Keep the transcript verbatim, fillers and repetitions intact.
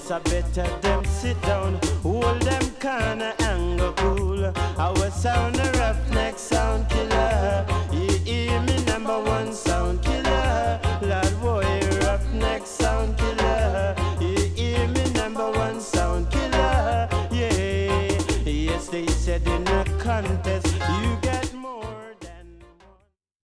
Yes, I better them sit down, hold them corner and go cool. Our sound a roughneck sound killer. You hear me number one sound killer. Lord boy, roughneck sound killer. You hear me number one sound killer. Yeah, yes they said in a contest